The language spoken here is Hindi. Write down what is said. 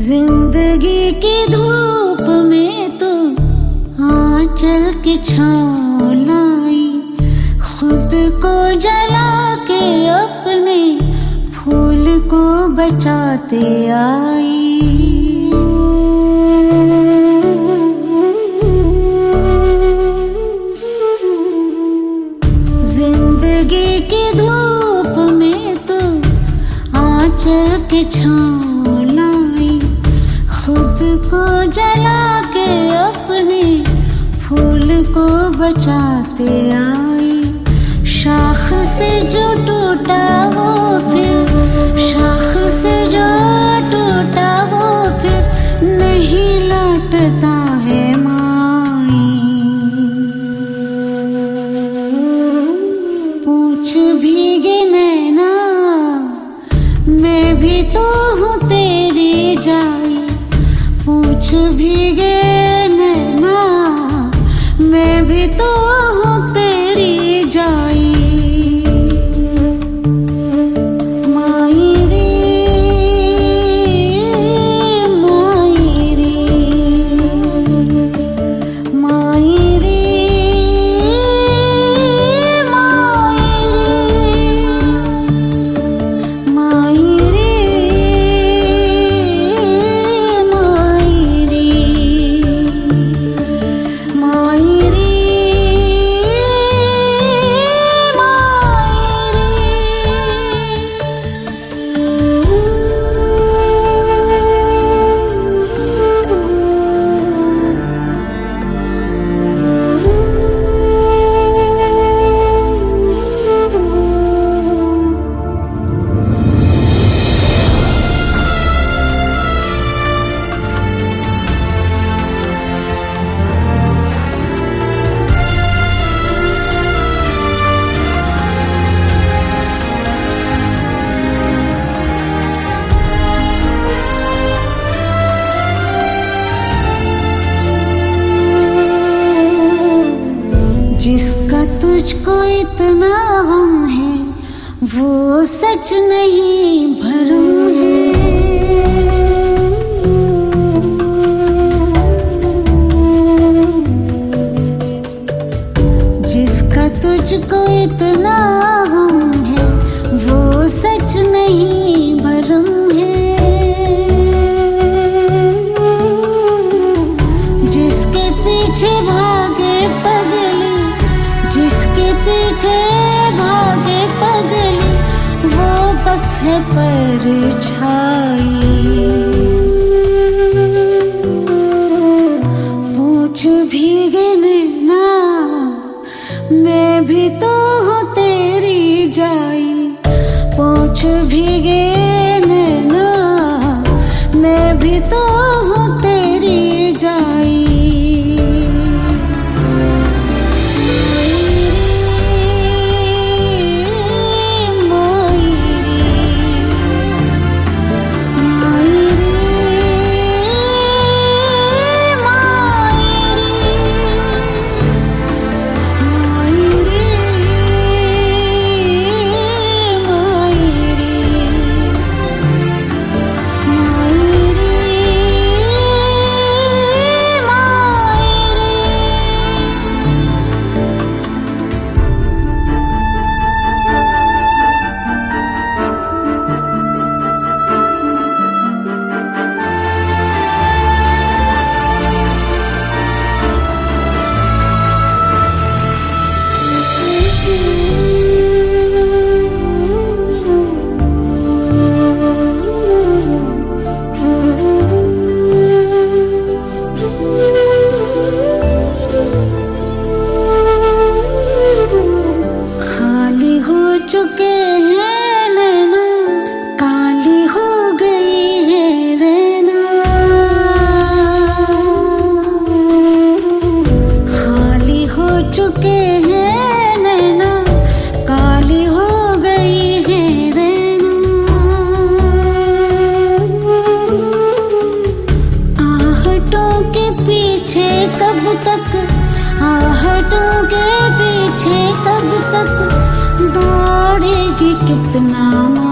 जिंदगी की धूप में तो आंचल की छाँव लाई, खुद को जला के अपने फूल को बचाते आई। जिंदगी की धूप में तो आंचल की छाँव लाई, खुद को जला के अपने फूल को बचाते आई। शाख से जो टूटा वो फिर, शाख से जो टूटा वो फिर नहीं लौटता है माई। पूछ भीगे नैना, मैं भी तो हूँ तेरी जाई। पूछ भीगे नैना, मैं भी तो हूँ तेरी जाई। माई रे माई रे, माई रे माई रे, माई रे जिसका तुझको इतना गम है वो सच नहीं भरम है। जिसका तुझको इतना गम है वो सच नहीं भरम है। जिसके पीछे भागे पगली, जिसके पीछे भागे पगली, वो बस है परछाई। पूछ भीगे नैना, मैं भी तो हूँ तेरी जाई। पूछ भीगे नैना, मैं भी तो हूँ तेरी जाई। चुके हैं नैना, काली हो गई है रैना। खाली हो चुके हैं नैना, काली हो गई है रैना। आहटों के पीछे कब तक, आहटों के पीछे कब तक दौड़ेगी कितना